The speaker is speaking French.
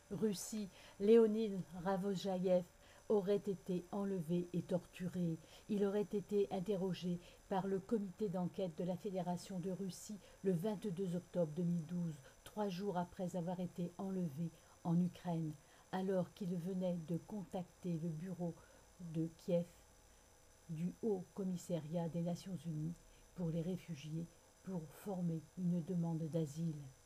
Russie, Léonid Ravojaïev aurait été enlevé et torturé. Il aurait été interrogé par le comité d'enquête de la Fédération de Russie le 22 octobre 2012, 3 jours après avoir été enlevé en Ukraine, alors qu'il venait de contacter le bureau de Kiev du Haut Commissariat des Nations Unies pour les réfugiés pour former une demande d'asile.